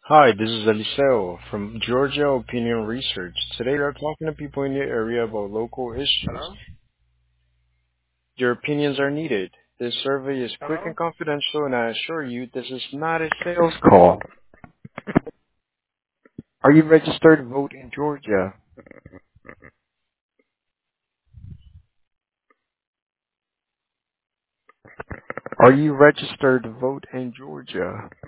Hi, this is Eliseo from Georgia Opinion Research. Today we are talking to people in your area about local issues. Hello? Your opinions are needed. This survey is quick Hello? and confidential, and I assure you this is not a sales call. Are you registered to vote in Georgia? Are you registered to vote in Georgia?